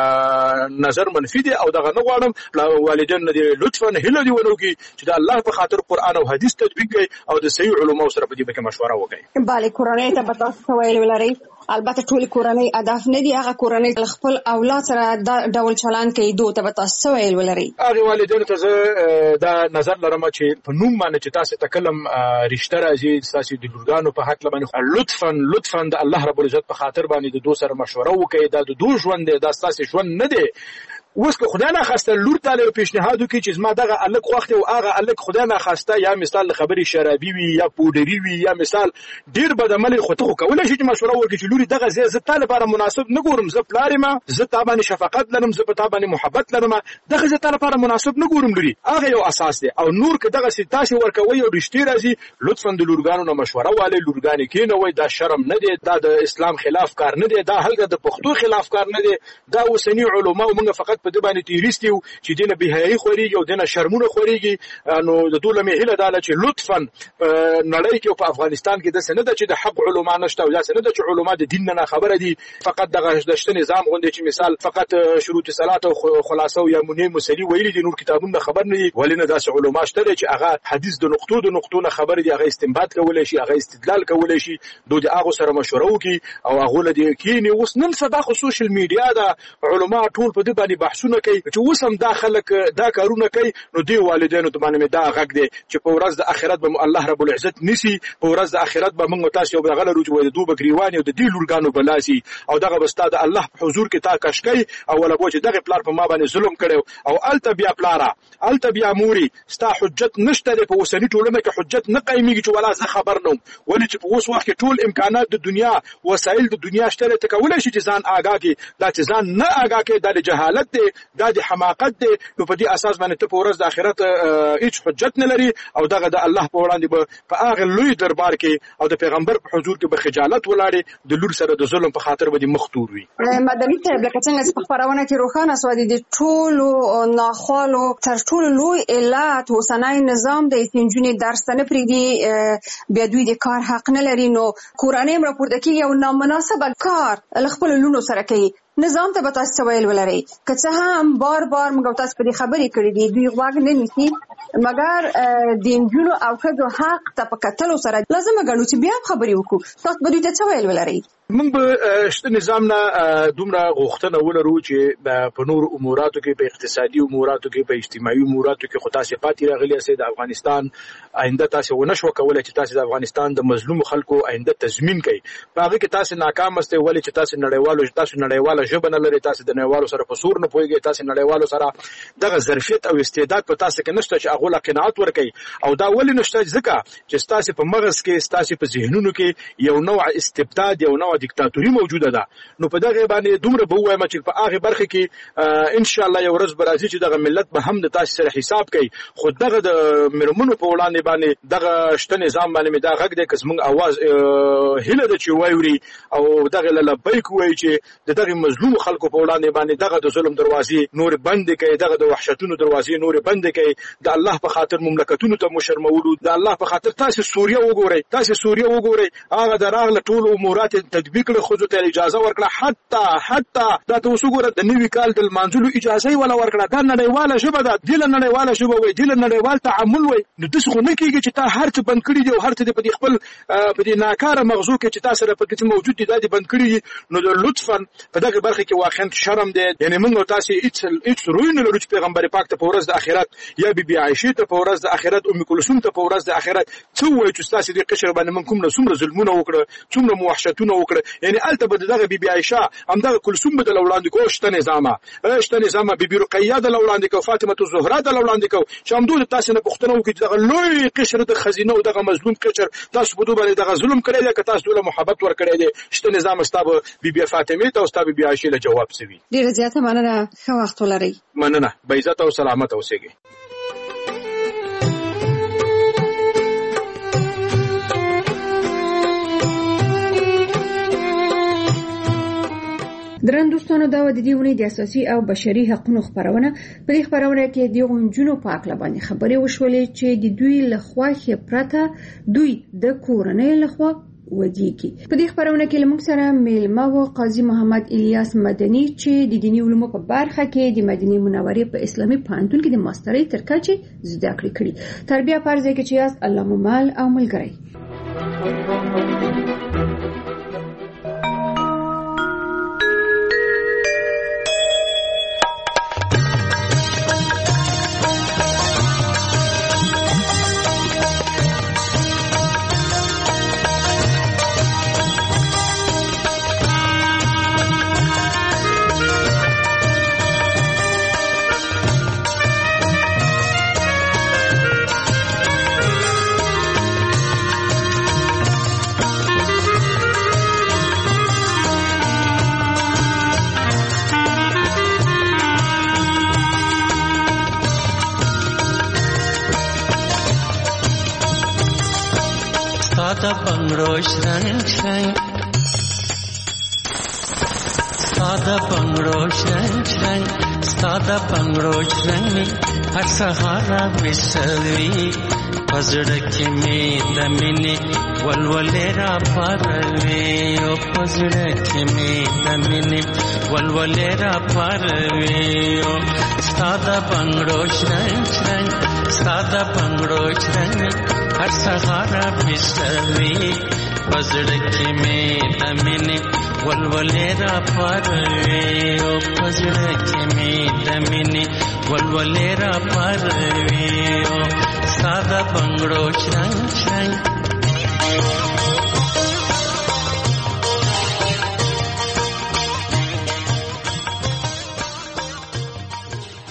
نظر منفي دی، او دغه نه غواړم والدین دې لطفا هله دی ونوږي چې د الله په خاطر قران او حدیث تطبیق کوي او د صحیح علماو سره په دې کې مشوره وکړي. bale کورنۍ ته به تاسو ویل ولرئ البته ټول کورنۍ اهداف نه دي، هغه کورنۍ خپل اولاد سره دا ډول چلند کوي. دوی ته تاسو ویل ولري هغه والدینو ته دا نظر لرم چې په نوم باندې چې تاسو تکلم رښتیا راځي تاسو د لورګانو په حق باندې لطفا لطفا د الله رب العزت په خاطر باندې د دوی سره مشوره وکړئ. دا د دوی ژوند دی، دا تاسو ژوند نه دی. اوس که خدای نه خواسته لور ته له پیشنهاد وکړي چې زما دغه الک وخت او هغه الک خدای نه خواسته یا مثال خبري شرابي وي یا پودري وي یا مثال ډیر بد عمل خو ته کولای شي چې مشوره وکړي چې لوري دغه زه ته لپاره مناسب نه ګورم، زه پلار ما زه ته باندې شفقت لرم، زه په ته باندې محبت لرم، دغه زه ته لپاره مناسب نه ګورم لوري. هغه یو اساس دی. او نور که دغه ستاسو ورکوي او رښتیا راځي لطفا د لورګانو نه مشوره والے لورګانی کې نه وای دا شرم نه دی، دا د اسلام خلاف کار نه دی، دا هلګه د پښتو خلاف کار نه دی. دا وسنی علما موږ فقط په دې باندې تیریست چې دینه بهایي خوريږي او دینه شرمونه خوريږي. نو د دوله مهله داله چې لطفا نړۍ کې او په افغانستان کې د سند چې د حق علما نشته او د سند چې علما د دین نه خبره دي، فقط دغه دشت نظام غونډه چې مثال فقط شروط صلات او خلاصو یا مونې مسلی ویلي دي، نور کتابونه خبر نه دي. ولینه داس علما شته چې هغه حدیث د نقطو د نقطو نه خبر دي، هغه استنباط کولای شي، هغه استدلال کولای شي. دوی د هغه سره مشوره وکي او هغه لدی کینی. اوس نن صدا خو سوشل میډیا دا علما ټول په دې باندې بحثونه کوي چې وسم دا خلک دا کارونه کوي. نو دی والدینو ته باندې دا غږ دی چې په ورځ د آخرت به الله رب العزت نسی، په ورځ د آخرت به موږ تاسو یو بغل روج وای د دوه بګریوان او د دې لورګانو بلاسي او دغه بستا د الله په حضور کې تا کشکای او ولا بوج دغه پلار په ما باندې ظلم کړو او الته بیا پلارا الته بیا موري ستا حجت نشته په وسنی ټولنه کې حجت نه قایمیږي چې ولا زه خبر نوم ولې چې په اوس وخت کې ټول امکانات د دنیا وسایل د دنیا شته ته کولای شي چې ځان آگاه کې دا چې ځان نه آگاه کې د جهالت دی، دا د حماقت دی. نو په دې اساس باندې ته په ورځ د آخرت هیڅ حجت نه لري او دغه د الله په وړاندې به په هغه لوی دربار کې او د پیغمبر په حضور کې به خجالت ولاړي د لور سره د ظلم په خاطر به مختور وي. مدني ته لکه څنګه په خبرونه کې روخانه سوادي د ټولو ناخوالو تر ټولو لوی علت وسنای نظام د انجونې درس نه پریدي بیا دوی د کار حق نه لري. نو کورانه هم راپورته کوي یو نامناسب کار خپل لونو سره کوي. نظام ته به تاسو ویل ولري که څه هم بار بار موږ تاسو په دې خبرې کړې دي دوی غواګ نه نیسي، مګر د انجونو او ښځو حق ته په کتلو سره لازم غواړو چې بیا خبرې وکړو. تاسو به دوی ته څه ویل ولري؟ موږ به شته نظام نه دومره غوښتنه ولرو چې په نور اموراتو کې په اقتصادي اموراتو کې په اجتماعي اموراتو کې خو تاسو پاتې راغلي سي د افغانستان آینده تاسو ونشو کولای چې تاسو د افغانستان د مظلوم خلکو آینده تضمین کړئ. په هغه کې تاسو ناکام استئ ولې چې تاسو نړیوالو تاسو نړیواله ژبه نه لري، تاسو د نړیوالو سره په سور نه پوهیږئ، تاسو نړیوالو سره دغه ظرفیت او استعداد په تاسو کې نشته چې هغه لا قناعت ورکړي. او دا ولې نشته ځکه چې تاسو په مغز کې تاسو په ذهنونو کې یو نوع استبداد یو نوع دیکتاتوري موجوده ده. نو په دغه باندې دومره به وایم چې په هغه برخه کې ان شاء الله یو ورځ به راځي چې دغه ملت به هم د تاسو سره حساب کوي. خو دغه د مرمنو په وړاندې باندې دغه شته نظام باندې دا غږ دی که زموږ आवाज هله د چې وایوري او دغه لبیک وایي چې دغه مظلوم خلکو په وړاندې باندې دغه د ظلم دروازې نور بند کړي، دغه د وحشتونو دروازې نور بند کړي. د الله په خاطر مملکتونو ته مشرمولو، د الله په خاطر تاسو سوریه وګورئ، تاسو سوریه وګورئ، هغه دراغله ټول امورات تطبیق کړي، خو ته اجازه ورکړه حتی حتی دا ته وسوګوره د نوي کال د منځلو اجازه ولا ورکړه. دا نړیواله ژبه ده، د نړیواله ژبه وای، د نړیوال تعامل وای. نو د څه نه کیږي چې تا هر څه بند کړی دی او هر څه په خپل په دې ناکاره مغزو کې چې تاسو سره په کې موجود دي د بند کړی دي. نو لطفا په دغه برخه کې واقعا شرم دی. یعنی موږ تاسو هیڅ هیڅ روی نه لرو چې پیغمبر پاک ته په ورځ د آخرت یا بیبي عائشه ته په ورځ د آخرت ام کلثوم ته په ورځ د آخرت څو وای چې تاسو دې قشر باندې من کوم نه څومره ظلمونه وکړه، څومره موحشتونه وکړه. یعنی الته به دغه بیبي عائشه همدغه کلثوم بدل وړاندې کو، شته نظامه شته نظامه بیبي رقیه د وړاندې کو، فاطمه الزهرا د وړاندې کو، چې همدغه تاسو نه پښتنه وکړي دغه لوی قشر د خزینه او دغه مظلوم قشر تاسو په دوه باندې دغه ظلم کړی دی که تاسو له محبت ور کړی دی. شته نظام ستاسو بیبي فاطمه ته او ستاسو بیبي عائشه له جواب سوي. ډیره زیاته مننه، ښه وخت ولرئ. مننه، به عزت او سلامت اوسئ. درن دوستانو دا و د دې ونې د اساسي او بشري حقوقو خبرونه په دې خبرونه کې د غونجونو په اړه باندې خبرې وشولې چې د دوی لخوا خبرته دوی د کورنۍ لخوا ودیږي. په دې خبرونه کې لمونږ سره میلمه و قاضي محمد الیاس مدني چې د دینی علومو په برخه کې د مدینه منورې په اسلامي پوهنتون کې د ماسترۍ تر کچې زده کړې کړې. تربیه پرځای کې چې یاست الله مو مل او ملګری. ساده بنگړو شرنګ شرنګ ساده بنگړو شرنګ شرنګ ساده بنگړو شرنګ هر سهار وسوي پزړه کې مې د مینې ولولې را پاروي او پزړه کې مې د مینې ولولې را پاروي او ساده بنگړو شرنګ شرنګ ساده بنگړو شرنګ هر سهار وسوي پزړه کې مې د مینې ولولې را پاروي او پزړه کې مې د مینې ولولې را پاروي او ساده بنگړو شرنګ شرنګ